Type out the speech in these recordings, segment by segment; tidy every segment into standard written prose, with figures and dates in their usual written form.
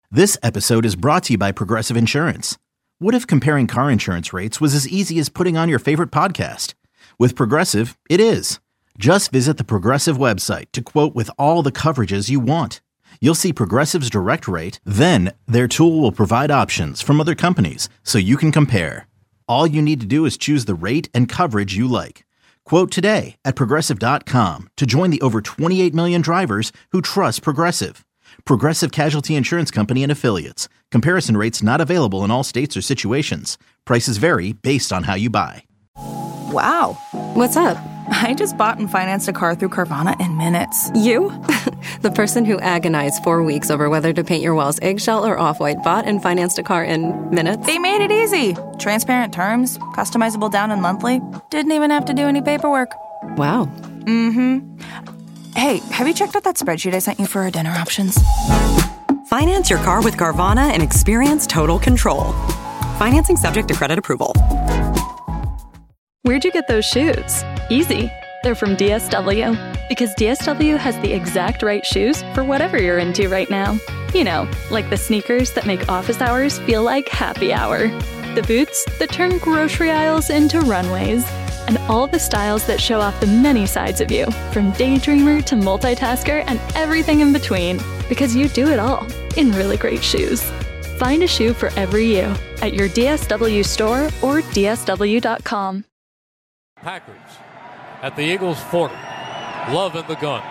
This episode is brought to you by Progressive Insurance. What if comparing car insurance rates was as easy as putting on your favorite podcast? With Progressive, it is. Just visit the Progressive website to quote with all the coverages you want. You'll see Progressive's direct rate, then their tool will provide options from other companies so you can compare. All you need to do is choose the rate and coverage you like. Quote today at Progressive.com to join the over 28 million drivers who trust Progressive. Progressive Casualty Insurance Company and Affiliates. Comparison rates not available in all states or situations. Prices vary based on how you buy. Wow. What's up? I just bought and financed a car through Carvana in minutes. You? The person who agonized 4 weeks over whether to paint your walls eggshell or off-white bought and financed a car in minutes? They made it easy. Transparent terms, customizable down and monthly. Didn't even have to do any paperwork. Wow. Mm-hmm. Hey, have you checked out that spreadsheet I sent you for our dinner options? Finance your car with Carvana and experience total control. Financing subject to credit approval. Where'd you get those shoes? Easy. They're from DSW. Because DSW has the exact right shoes for whatever you're into right now. You know, like the sneakers that make office hours feel like happy hour. The boots that turn grocery aisles into runways. And all the styles that show off the many sides of you, from daydreamer to multitasker and everything in between. Because you do it all in really great shoes. Find a shoe for every you at your DSW store or DSW.com. Packers at the Eagles 40. Love in the gun.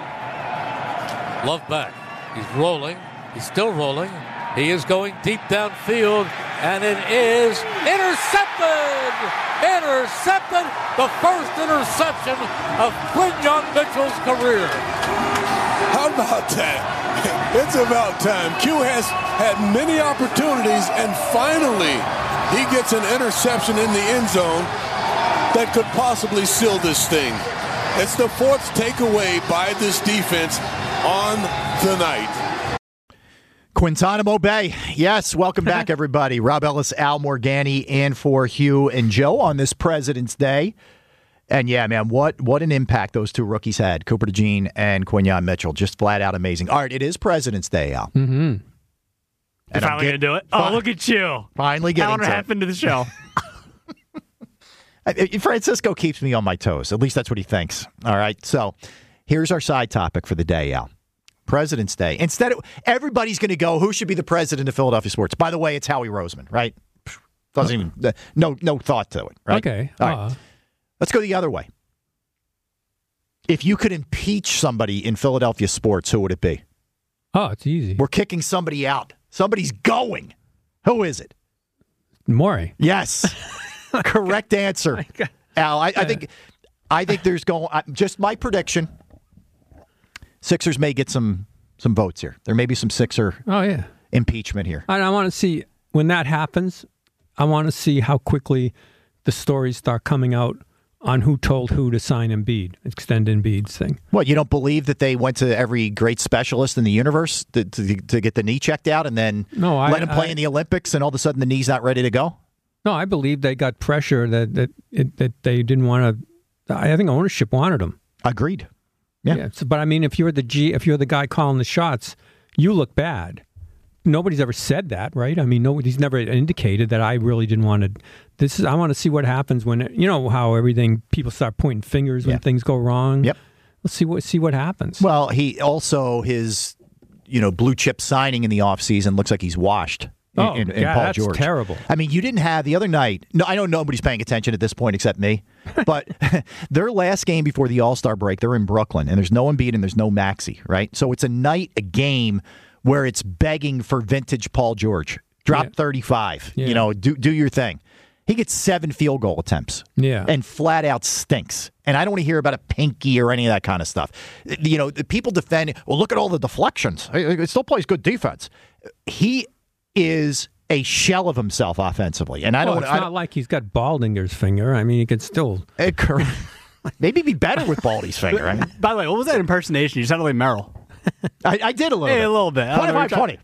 Love back. He's rolling. He's still rolling. He is going deep downfield, and it is intercepted! Intercepted! The first interception of Quinyon Mitchell's career. How about that? It's about time. Q has had many opportunities, and finally he gets an interception in the end zone that could possibly seal this thing. It's the fourth takeaway by this defense on the night. Guantanamo Bay. Yes, welcome back, everybody. Rob Ellis, Al Morgani, in for Hugh and Joe on this President's Day. And yeah, man, what an impact those two rookies had, Cooper DeJean and Quinyon Mitchell. Just flat out amazing. All right, it is President's Day, Al. Mm-hmm. You're finally going to do it? Oh, look at you. Finally getting to it. Happened to the show. Francisco keeps me on my toes. At least that's what he thinks. All right, so here's our side topic for the day, Al. President's Day. Instead of everybody's going to go, who should be the president of Philadelphia sports? By the way, it's Howie Roseman, right? Doesn't even no thought to it, right? Okay. All right. Let's go the other way. If you could impeach somebody in Philadelphia sports, who would it be? Oh, it's easy. We're kicking somebody out. Somebody's going. Who is it? Morey. Yes. Correct answer. Al, I think there's going just my prediction. Sixers may get some votes here. There may be some Sixer impeachment here. I want to see, when that happens, I want to see how quickly the stories start coming out on who told who to sign Embiid, extend Embiid's thing. What, you don't believe that they went to every great specialist in the universe to get the knee checked out and then let him play in the Olympics and all of a sudden the knee's not ready to go? No, I believe they got pressure that they didn't want to. I think ownership wanted him. Agreed. Yeah. But I mean, if you're the guy calling the shots, you look bad. Nobody's ever said that, right? I mean, nobody's never indicated that I really didn't want to. I want to see what happens when how people start pointing fingers when things go wrong. Yep. Let's see what happens. Well, he also his blue chip signing in the offseason looks like he's washed. In Paul George. That's terrible. I mean, you didn't have the other night. No, I know nobody's paying attention at this point except me. But their last game before the All-Star break, they're in Brooklyn, and there's no Embiid and there's no Maxey, right? So it's a game where it's begging for vintage Paul George. Drop 35. Yeah. Do your thing. He gets 7 field goal attempts. Yeah. And flat out stinks. And I don't want to hear about a pinky or any of that kind of stuff. The people defend, well, look at all the deflections. He still plays good defense. He is a shell of himself offensively, and it's not like he's got Baldinger's finger. I mean, he could still maybe be better with Baldy's finger. Right? By the way, what was that impersonation? You sounded like Merrill. I did a little bit. A little bit. 25-20,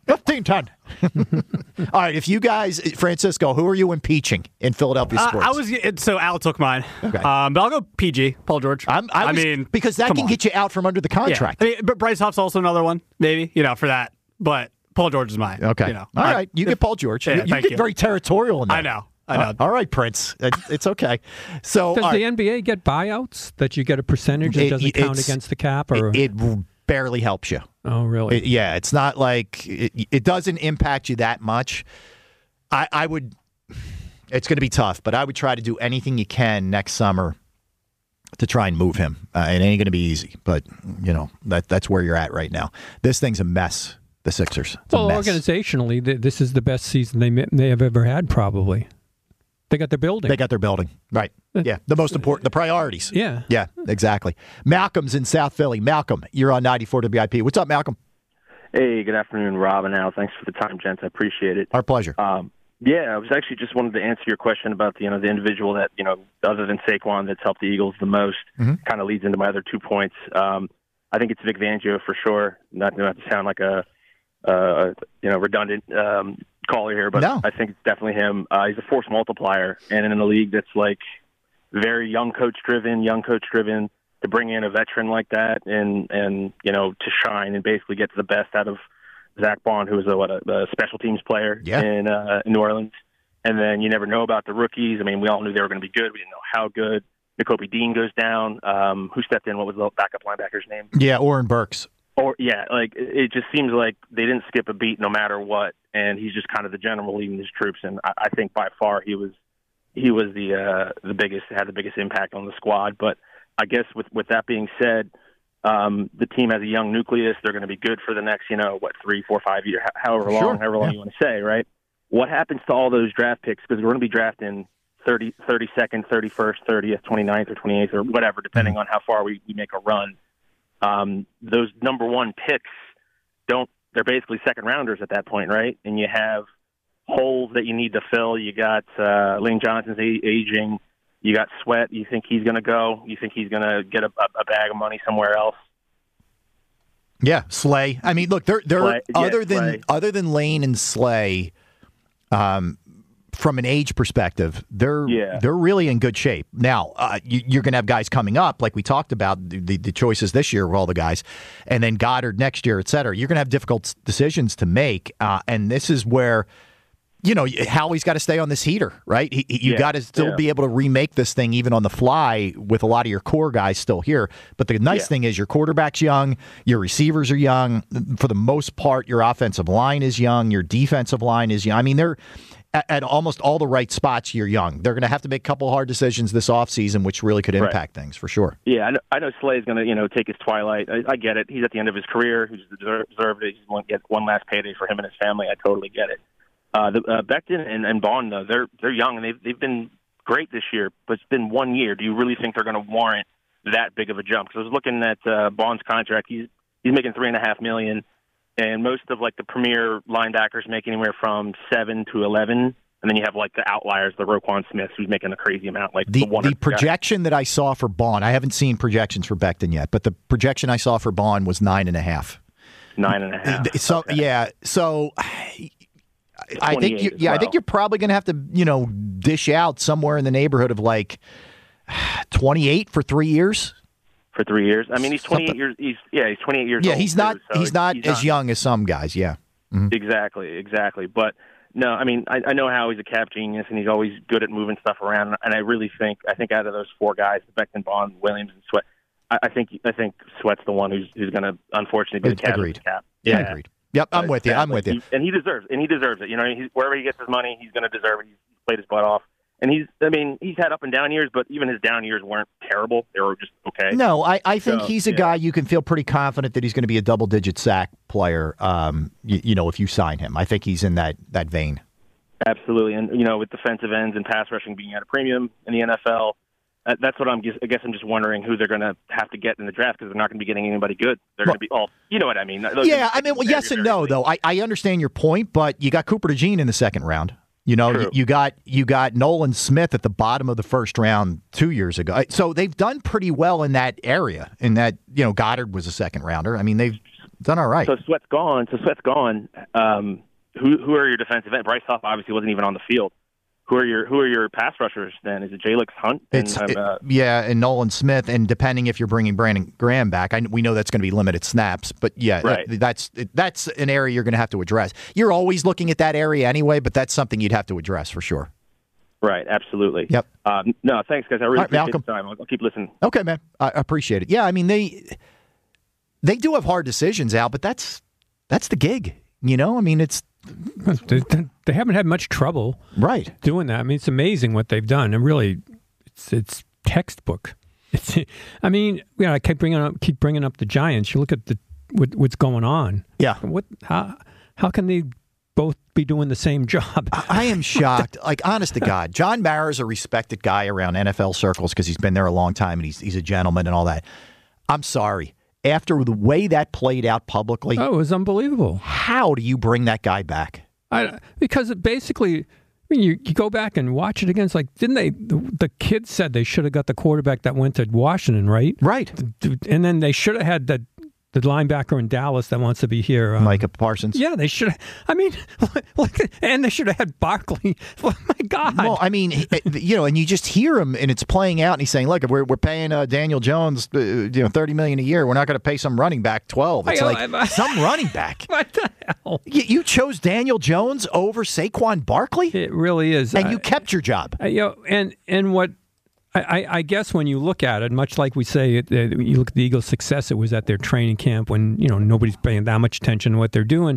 15-10. All right, if you guys, Francisco, who are you impeaching in Philadelphia sports? So Al took mine. Okay. But I'll go PG, Paul George. I mean, because that can get you out from under the contract. Yeah. I mean, but Bryce Huff's also another one, maybe, for that. But Paul George is mine. Okay. You know, all right. You get Paul George. Yeah, you get very territorial in that. I know. All right, Prince. It's okay. So does the NBA get buyouts that you get a percentage that doesn't count against the cap? Or it barely helps you. Oh, really? It's not like it doesn't impact you that much. I would. It's going to be tough, but I would try to do anything you can next summer to try and move him. It ain't going to be easy, but that's where you're at right now. This thing's a mess. The Sixers. Well, organizationally, this is the best season they have ever had, probably. They got their building. Right. Yeah. The most important, the priorities. Yeah. Yeah, exactly. Malcolm's in South Philly. Malcolm, you're on 94 WIP. What's up, Malcolm? Hey, good afternoon, Rob and Al. Thanks for the time, gents. I appreciate it. Our pleasure. I was actually just wanted to answer your question about the individual that, other than Saquon, that's helped the Eagles the most. Mm-hmm. Kind of leads into my other 2 points. I think it's Vic Fangio for sure. Not to sound like a redundant caller here, but no. I think it's definitely him. He's a force multiplier, and in a league that's like very young coach driven, to bring in a veteran like that and to shine and basically get the best out of Zach Bond, who was a special teams player in New Orleans. And then you never know about the rookies. I mean, we all knew they were going to be good. We didn't know how good. Nakobe Dean goes down. Who stepped in? What was the backup linebacker's name? Yeah, Oren Burks. It just seems like they didn't skip a beat no matter what, and he's just kind of the general leading his troops. And I think by far he was the biggest, had the biggest impact on the squad. But I guess with that being said, the team has a young nucleus. They're going to be good for the next 3, 4, 5 years, however long you want to say, right? What happens to all those draft picks? Because we're going to be drafting 32nd, 31st, 30th, 29th, or 28th, or whatever, depending on how far we make a run. Those number one picks they're basically second rounders at that point, right? And you have holes that you need to fill. You got Lane Johnson's aging. You got Sweat. You think he's going to go? You think he's going to get a bag of money somewhere else? Yeah, Slay. I mean, look, they're Slay. Other than Lane and Slay, from an age perspective, they're really in good shape. Now, you're going to have guys coming up, like we talked about, the choices this year with all the guys, and then Goddard next year, et cetera. You're going to have difficult decisions to make, and this is where, Howie's got to stay on this heater, right? You got to still be able to remake this thing even on the fly with a lot of your core guys still here. But the nice thing is your quarterback's young, your receivers are young. For the most part, your offensive line is young, your defensive line is young. I mean, they're at almost all the right spots. You're young. They're going to have to make a couple hard decisions this offseason, which really could impact things for sure. Yeah, I know Slay's going to take his twilight. I get it. He's at the end of his career. He's deserved it. He's going to get one last payday for him and his family. I totally get it. Becton and Bond, though, they're young and they've been great this year, but it's been 1 year. Do you really think they're going to warrant that big of a jump? Because I was looking at Bond's contract. He's making $3.5 million, and most of the premier linebackers make anywhere from 7 to 11, and then you have the outliers, the Roquan Smiths, who's making a crazy amount. The projection that I saw for Bond, I haven't seen projections for Becton yet, but the projection I saw for Bond was 9.5. 9.5. So okay. So. I think I think you're probably going to have to, dish out somewhere in the neighborhood of 28 for 3 years. For 3 years, I mean, he's 28 years. He's 28 years. Yeah, old he's not. Too, so he's not as young as some guys. Yeah, mm-hmm. Exactly. But no, I mean, I know how he's a cap genius, and he's always good at moving stuff around. And I really think out of those four guys, Becton, Bond, Williams, and Sweat, I think Sweat's the one who's going to unfortunately be the cap. Agreed. Yeah, agreed. Yep, I'm with you. I'm with you. And he deserves it. Wherever he gets his money, he's going to deserve it. He's played his butt off. And he's had up and down years, but even his down years weren't terrible. They were just okay. No, I think he's a guy you can feel pretty confident that he's going to be a double-digit sack player, if you sign him. I think he's in that vein. Absolutely. And, with defensive ends and pass rushing being at a premium in the NFL, that's what I'm just wondering who they're going to have to get in the draft because they're not going to be getting anybody good. They're going to be all, you know what I mean? Yes and no, though. I understand your point, but you got Cooper DeJean in the second round. You got Nolan Smith at the bottom of the first round 2 years ago. So they've done pretty well in that area. In that, Goddard was a second rounder. I mean, they've done all right. So Sweat's gone. Who are your defensive ends? Bryce Huff obviously wasn't even on the field. who are your pass rushers then? Is it Jalix Hunt? And Nolan Smith, and depending if you're bringing Brandon Graham back, we know that's going to be limited snaps, but right. that's an area you're going to have to address. You're always looking at that area anyway, but that's something you'd have to address for sure. Right, absolutely. Yep. No, thanks, guys. I really appreciate Malcolm. the time. I'll keep listening. Okay, man. I appreciate it. Yeah, I mean, they do have hard decisions, Al, but that's the gig. You know, I mean, they haven't had much trouble doing that. I mean, it's amazing what they've done, and really, it's textbook. I mean, I keep bringing up the Giants. You look at what's going on. Yeah. How can they both be doing the same job? I am shocked. Like, honest to God, John Mara is a respected guy around NFL circles because he's been there a long time and he's a gentleman and all that. I'm sorry. After the way that played out publicly, it was unbelievable. How do you bring that guy back? Because basically, you go back and watch it again. It's like, didn't they? The kids said they should have got the quarterback that went to Washington, right? Right. And then they should have had the linebacker in Dallas that wants to be here. Micah Parsons. Yeah, they should have. I mean, and they should have had Barkley. Oh, my God. Well, I mean, and you just hear him, and it's playing out, and he's saying, look, if we're paying Daniel Jones $30 million a year, we're not going to pay some running back 12. It's some running back. What the hell? You chose Daniel Jones over Saquon Barkley? It really is. And you kept your job. And what... I guess when you look at it, much like we say, you look at the Eagles' success, it was at their training camp when nobody's paying that much attention to what they're doing.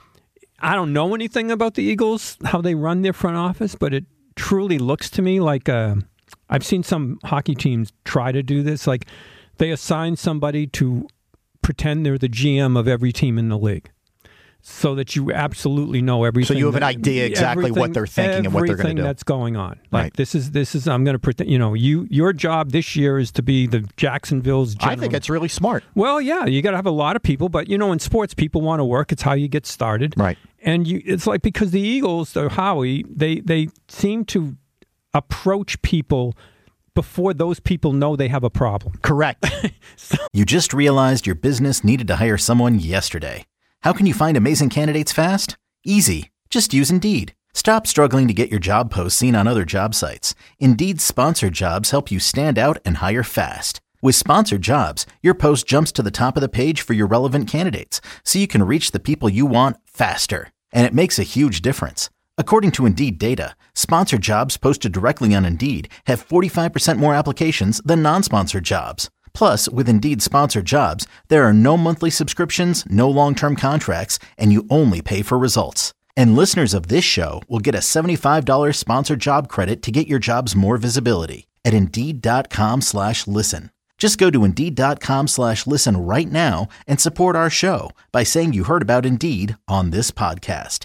I don't know anything about the Eagles, how they run their front office, but it truly looks to me like I've seen some hockey teams try to do this. Like they assign somebody to pretend they're the GM of every team in the league, so that you absolutely know everything. So you have an idea exactly what they're thinking and what they're going to do. Everything that's going on. Like right. This is. I'm going to pretend. Your job this year is to be the Jacksonville's general. I think it's really smart. Well, yeah, you got to have a lot of people, but in sports, people want to work. It's how you get started. Right. And it's like because the Eagles, Howie, they seem to approach people before those people know they have a problem. Correct. You just realized your business needed to hire someone yesterday. How can you find amazing candidates fast? Easy. Just use Indeed. Stop struggling to get your job posts seen on other job sites. Indeed's sponsored jobs help you stand out and hire fast. With sponsored jobs, your post jumps to the top of the page for your relevant candidates, so you can reach the people you want faster. And it makes a huge difference. According to Indeed data, sponsored jobs posted directly on Indeed have 45% more applications than non-sponsored jobs. Plus, with Indeed sponsored jobs, there are no monthly subscriptions, no long-term contracts, and you only pay for results. And listeners of this show will get a $75 sponsored job credit to get your jobs more visibility at Indeed.com/listen. Just go to Indeed.com/listen right now and support our show by saying you heard about Indeed on this podcast.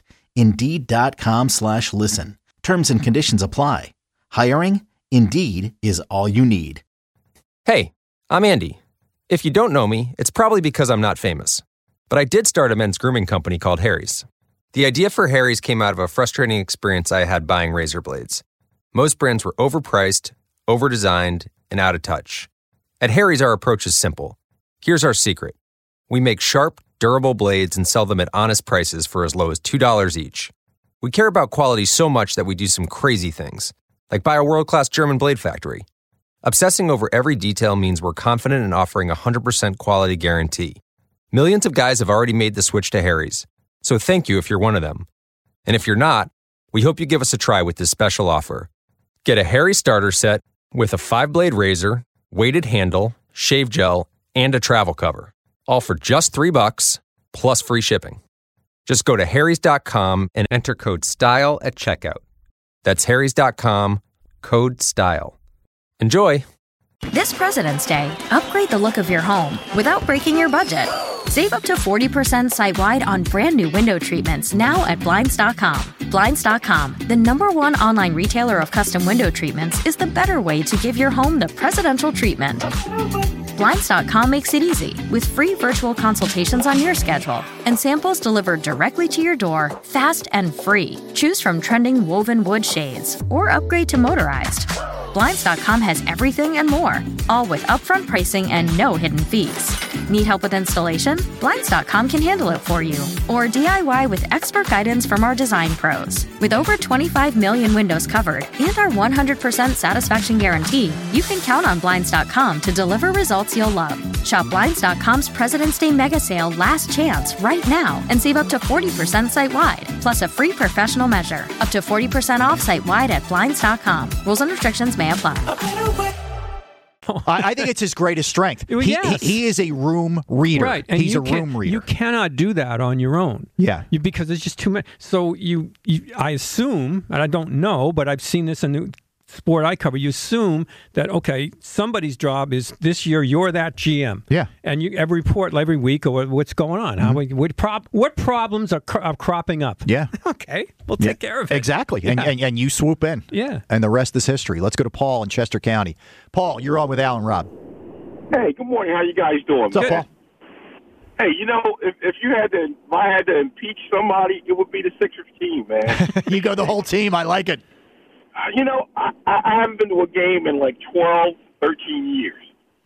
Indeed.com/listen. Terms and conditions apply. Hiring? Indeed is all you need. Hey, I'm Andy. If you don't know me, it's probably because I'm not famous. But I did start a men's grooming company called Harry's. The idea for Harry's came out of a frustrating experience I had buying razor blades. Most brands were overpriced, overdesigned, and out of touch. At Harry's, our approach is simple. Here's our secret. We make sharp, durable blades and sell them at honest prices for as low as $2 each. We care about quality so much that we do some crazy things, like buy a world-class German blade factory. Obsessing over every detail means we're confident in offering a 100% quality guarantee. Millions of guys have already made the switch to Harry's, so thank you if you're one of them. And if you're not, we hope you give us a try with this special offer. Get a Harry's starter set with a 5-blade razor, weighted handle, shave gel, and a travel cover, all for just $3 plus free shipping. Just go to harrys.com and enter code STYLE at checkout. That's harrys.com, code STYLE. Enjoy! This President's Day, upgrade the look of your home without breaking your budget. Save up to 40% site-wide on brand new window treatments now at Blinds.com. Blinds.com, the #1 online retailer of custom window treatments, is the better way to give your home the presidential treatment. Blinds.com makes it easy with free virtual consultations on your schedule and samples delivered directly to your door, fast and free. Choose from trending woven wood shades or upgrade to motorized. Blinds.com has everything and more, all with upfront pricing and no hidden fees. Need help with installation? Blinds.com can handle it for you. Or DIY with expert guidance from our design pros. With over 25 million windows covered and our 100% satisfaction guarantee, you can count on Blinds.com to deliver results you'll love. Shop Blinds.com's President's Day mega sale last chance right now and save up to 40% site-wide, plus a free professional measure. Up to 40% off site-wide at Blinds.com. Rules and restrictions may apply. I think it's his greatest strength. Yes. He is a room reader. Right. And He's a room reader. You cannot do that on your own. Yeah. Because it's just too much. So I assume, and I don't know, but I've seen this in the sport I cover, you assume that, okay, somebody's job is this year you're that GM. Yeah. And you every report every week or what's going on. Mm-hmm. What problems are cropping up? Yeah. Okay. We'll take care of it. Exactly. Yeah. And you swoop in. Yeah. And the rest is history. Let's go to Paul in Chester County. Paul, you're on with Al and Rob. Hey, good morning. How you guys doing? What's up, Paul? Hey, if I had to impeach somebody, it would be the Sixers team, man. You go the whole team. I like it. I haven't been to a game in like 12, 13 years.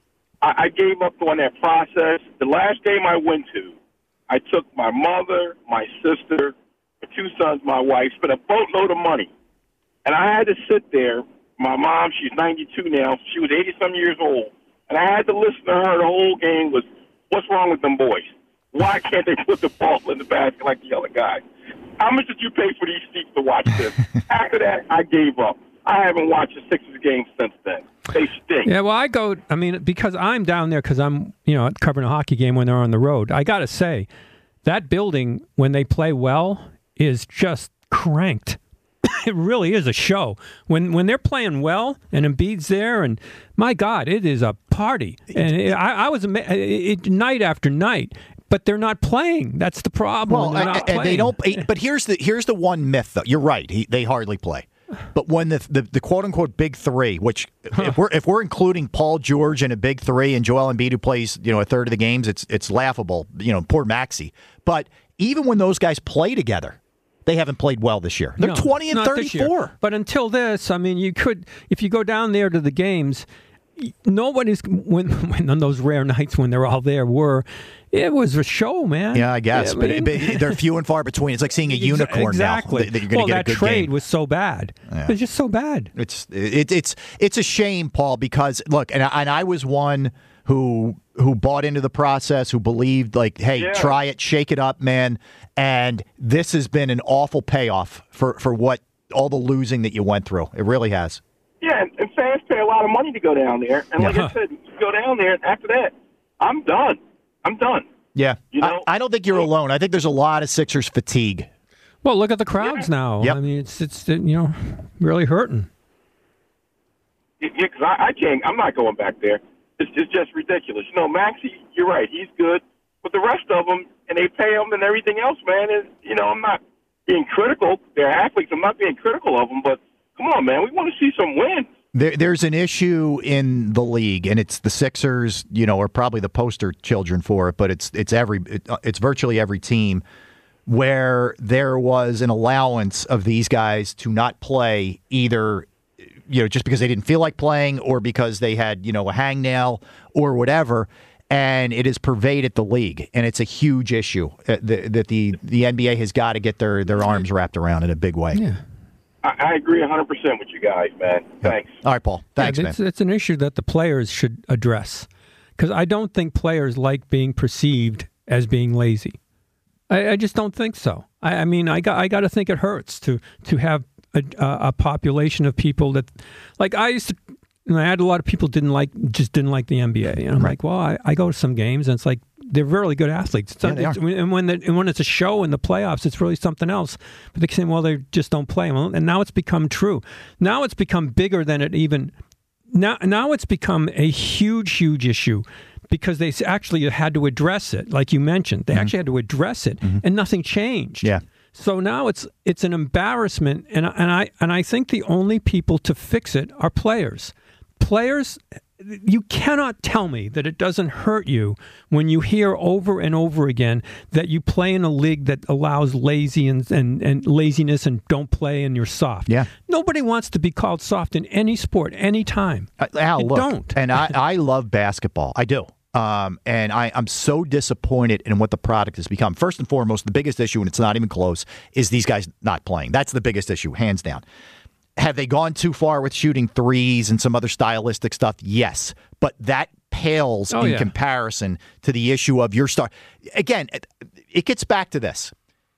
I gave up on that process. The last game I went to, I took my mother, my sister, my two sons, my wife, spent a boatload of money. And I had to sit there. My mom, she's 92 now. She was 80-some years old. And I had to listen to her. The whole game was, what's wrong with them boys? Why can't they put the ball in the basket like the other guys? How much did you pay for these seats to watch this? After that, I gave up. I haven't watched a Sixers game since then. They stink. Yeah, well, because I'm down there because I'm, covering a hockey game when they're on the road. I got to say, that building, when they play well, is just cranked. It really is a show. When they're playing well and Embiid's there, and my God, it is a party. And I was night after night. But they're not playing. That's the problem. Well, and they don't. But here's the one myth, though. You're right. They hardly play. But when the quote unquote big three, which if we're including Paul George in a big three and Joel Embiid who plays a third of the games, it's laughable. Poor Maxey. But even when those guys play together, they haven't played well this year. They're 20 and 34. But until this, you could, if you go down there to the games. Nobody's when on those rare nights when they're all there it was a show, man. Yeah, I guess, but they're few and far between. It's like seeing a unicorn exactly. now. That you're going to get a good trade game. was so bad. Yeah. It was just so bad. It's a shame, Paul, because look, and I was one who bought into the process, who believed try it, shake it up, man. And this has been an awful payoff for what all the losing that you went through. It really has. Yeah, and fans pay a lot of money to go down there. And like I said, you go down there, and after that, I'm done. Yeah. I don't think you're alone. I think there's a lot of Sixers fatigue. Well, look at the crowds now. Yep. It's really hurting. Yeah, because I can't. I'm not going back there. It's just ridiculous. Maxey, you're right. He's good. But the rest of them, and they pay them and everything else, man, is, I'm not being critical. They're athletes. I'm not being critical of them, but come on, man. We want to see some wins. There's an issue in the league, and it's the Sixers, are probably the poster children for it, but it's virtually every team where there was an allowance of these guys to not play either, just because they didn't feel like playing or because they had, a hangnail or whatever. And it has pervaded the league, and it's a huge issue that the NBA has got to get their arms wrapped around in a big way. Yeah. I agree 100% with you guys, man. Thanks. All right, Paul. Thanks, man. It's an issue that the players should address, because I don't think players like being perceived as being lazy. I just don't think so. I got to think it hurts to have a population of people that, like I used to. I had a lot of people didn't like the NBA, and I'm like, well, I go to some games, and it's like they're really good athletes. And when it's a show in the playoffs, it's really something else. But they say, well, they just don't play. Well, and now it's become true. Now it's become bigger than it even. Now it's become a huge issue because they actually had to address it, like you mentioned. They actually had to address it, and nothing changed. Yeah. So now it's an embarrassment, and I think the only people to fix it are players. Players you cannot tell me that it doesn't hurt you when you hear over and over again that you play in a league that allows laziness and laziness and don't play and you're soft. Yeah. Nobody wants to be called soft in any sport, anytime. Al, look, don't. And I love basketball. I do. And I'm so disappointed in what the product has become. First and foremost, the biggest issue, and it's not even close, is these guys not playing. That's the biggest issue, hands down. Have they gone too far with shooting threes and some other stylistic stuff? Yes. But that pales in comparison to the issue of your star. Again, it gets back to this.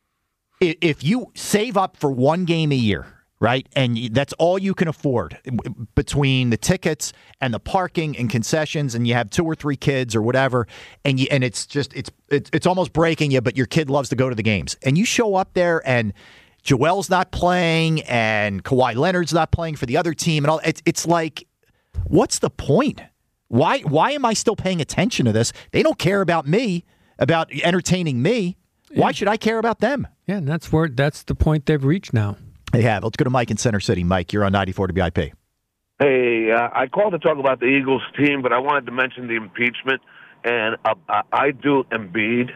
If you save up for one game a year, right, and that's all you can afford between the tickets and the parking and concessions, and you have 2 or 3 kids or whatever, and it's just it's almost breaking you, but your kid loves to go to the games, and you show up there and Joel's not playing and Kawhi Leonard's not playing for the other team and all. It's like, what's the point? Why am I still paying attention to this? They don't care about me, about entertaining me. Yeah. Why should I care about them? Yeah, and that's the point they've reached now. They have. Let's go to Mike in Center City. Mike, you're on 94 WIP. Hey, I called to talk about the Eagles team, but I wanted to mention the impeachment, and I do Embiid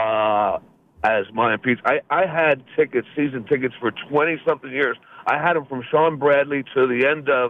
as my impeachment. I had season tickets for 20-something years. I had them from Sean Bradley to the end of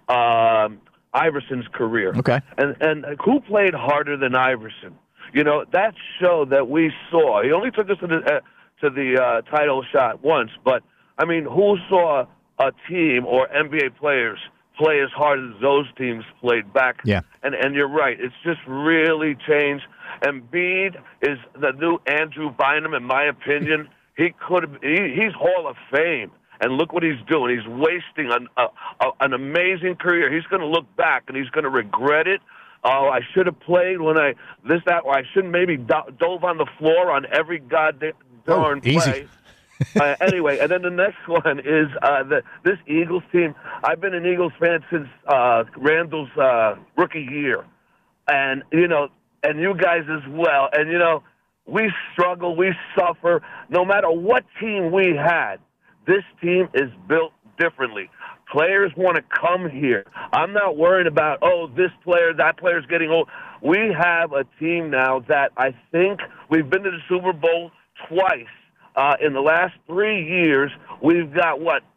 Iverson's career. Okay. And who played harder than Iverson? You know, that show that we saw, he only took us to the title shot once, but, I mean, who saw a team or NBA players play as hard as those teams played back? Yeah. And you're right. It's just really changed. Embiid is the new Andrew Bynum, in my opinion. He's Hall of Fame, and look what he's doing. He's wasting an amazing career. He's going to look back, and he's going to regret it. Oh, I should have played when or I shouldn't maybe dove on the floor on every goddamn darn play. Anyway, and then the next one is this Eagles team. I've been an Eagles fan since Randall's rookie year, and and you guys as well. And we struggle, we suffer. No matter what team we had, this team is built differently. Players want to come here. I'm not worried about, this player, that player's getting old. We have a team now that I think we've been to the Super Bowl twice. In the last 3 years, we've got,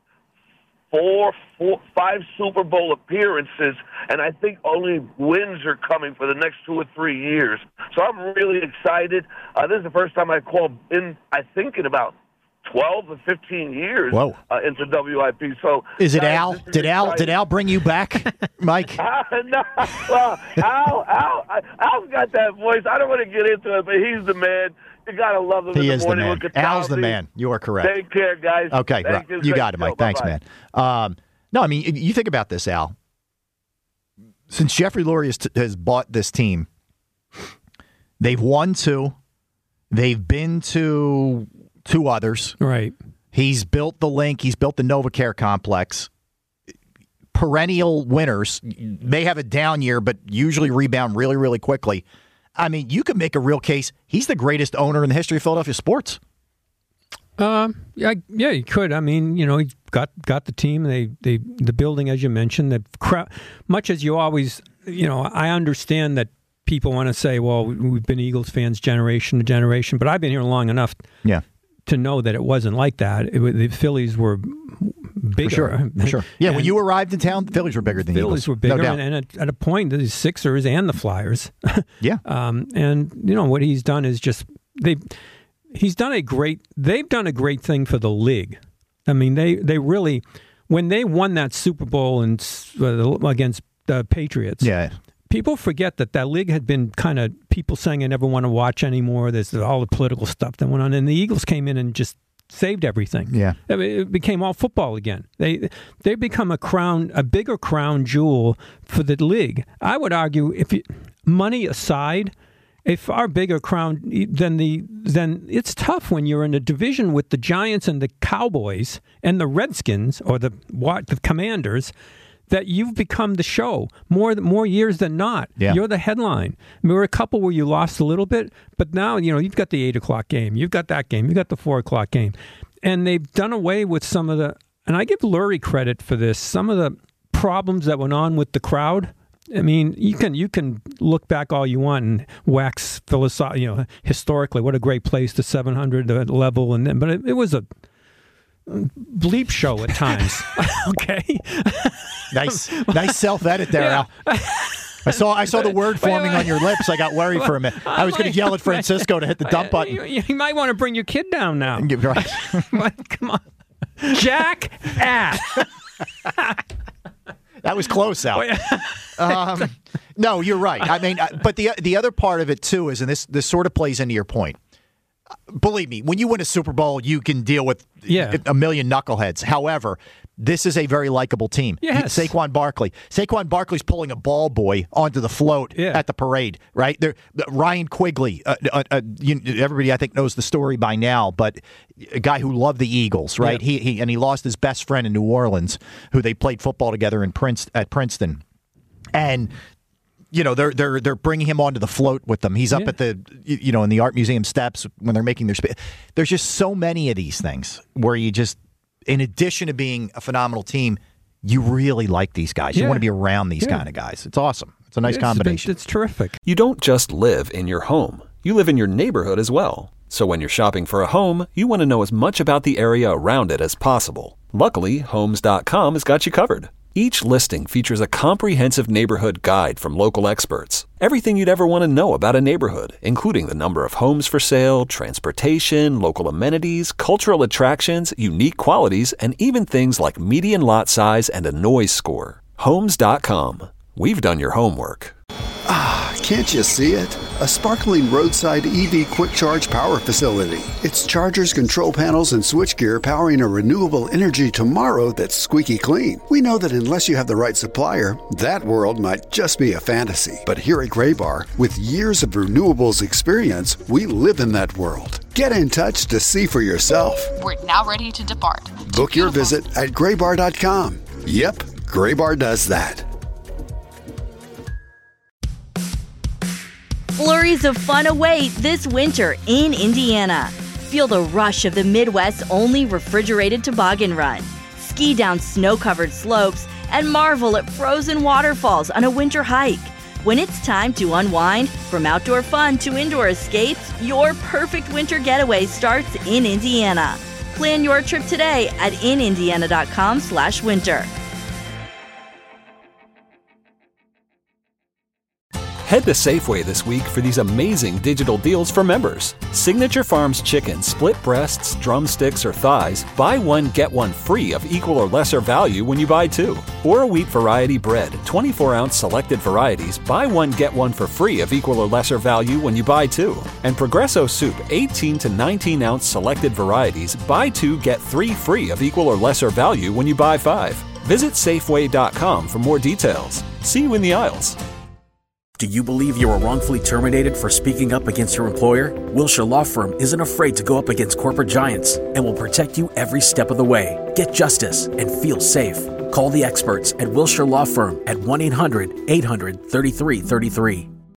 5 Super Bowl appearances, and I think only wins are coming for the next 2 or 3 years. So I'm really excited. This is the first time I called in, I think, in about 12 or 15 years into WIP. So is it Al? Did Al bring you back, Mike? No. Well, Al's got that voice. I don't want to get into it, but he's the man. You got to love him in the morning. He is the man. Al's the man. You are correct. Take care, guys. Okay, right. You got it, Mike. Thanks, man. No, I mean, you think about this, Al. Since Jeffrey Lurie has bought this team, they've won 2. They've been to 2 others. Right. He's built the Link. He's built the NovaCare complex. Perennial winners. May have a down year, but usually rebound really, really quickly. I mean, you could make a real case. He's the greatest owner in the history of Philadelphia sports. Yeah, you could. I mean, he got the team. The building, as you mentioned, the crowd. Much as you always, I understand that people want to say, well, we've been Eagles fans generation to generation, but I've been here long enough to know that it wasn't like that. The Phillies were bigger. For sure. Yeah, when you arrived in town, the Phillies were bigger than the Eagles. Phillies were bigger, no doubt. and at a point, the Sixers and the Flyers. Yeah. And what he's done is just they've done a great thing for the league. I mean, they really, when they won that Super Bowl against the Patriots. Yeah. People forget that league had been kind of people saying I never want to watch anymore. There's all the political stuff that went on, and the Eagles came in and just saved everything. Yeah, I mean, it became all football again. They become a bigger crown jewel for the league. I would argue, money aside, a far bigger crown than it's tough when you're in a division with the Giants and the Cowboys and the Redskins or the Commanders. That you've become the show more years than not. Yeah. You're the headline. There were a couple where you lost a little bit, but now you've got the 8:00 game, you've got that game, you've got the 4:00 game, and they've done away with some of the. And I give Lurie credit for this. Some of the problems that went on with the crowd I mean, you can look back all you want and wax historically what a great place, the 700 level, but it was a bleep show at times. Okay, nice self-edit there, Al. I saw the word forming on your lips. I got worried for a minute. I was going to yell at Francisco to hit the dump button. You might want to bring your kid down now. Right. Come on, Jack. That was close, Al. No, you're right. I mean, but the other part of it too is, and this sort of plays into your point. Believe me, when you win a Super Bowl, you can deal with a million knuckleheads. However, this is a very likable team. Yes. Saquon Barkley's pulling a ball boy onto the float at the parade, right? Ryan Quigley, everybody I think knows the story by now, but a guy who loved the Eagles, right? Yeah. He lost his best friend in New Orleans, who they played football together at Princeton. And they're bringing him onto the float with them. He's up at the in the art museum steps when they're making their There's just so many of these things where you just, in addition to being a phenomenal team, you really like these guys. You want to be around these kind of guys. It's awesome. It's a nice combination. It's terrific. You don't just live in your home. You live in your neighborhood as well. So when you're shopping for a home, you want to know as much about the area around it as possible. Luckily, Homes.com has got you covered. Each listing features a comprehensive neighborhood guide from local experts. Everything you'd ever want to know about a neighborhood, including the number of homes for sale, transportation, local amenities, cultural attractions, unique qualities, and even things like median lot size and a noise score. Homes.com. We've done your homework. Can't you see it? A sparkling roadside EV quick charge power facility. It's chargers, control panels, and switchgear powering a renewable energy tomorrow that's squeaky clean. We know that unless you have the right supplier, that world might just be a fantasy. But here at Graybar, with years of renewables experience, we live in that world. Get in touch to see for yourself. We're now ready to depart. Book your visit at graybar.com. Yep, Graybar does that. Flurries of fun await this winter in Indiana. Feel the rush of the Midwest's only refrigerated toboggan run. Ski down snow-covered slopes and marvel at frozen waterfalls on a winter hike. When it's time to unwind, from outdoor fun to indoor escapes, your perfect winter getaway starts in Indiana. Plan your trip today at inindiana.com/winter. Head to Safeway this week for these amazing digital deals for members. Signature Farms chicken, split breasts, drumsticks, or thighs, buy one, get one free of equal or lesser value when you buy two. Or a wheat variety bread, 24-ounce selected varieties, buy one, get one for free of equal or lesser value when you buy two. And Progresso soup, 18 to 19-ounce selected varieties, buy two, get three free of equal or lesser value when you buy five. Visit Safeway.com for more details. See you in the aisles. Do you believe you were wrongfully terminated for speaking up against your employer? Wilshire Law Firm isn't afraid to go up against corporate giants and will protect you every step of the way. Get justice and feel safe. Call the experts at Wilshire Law Firm at 1-800-800-3333.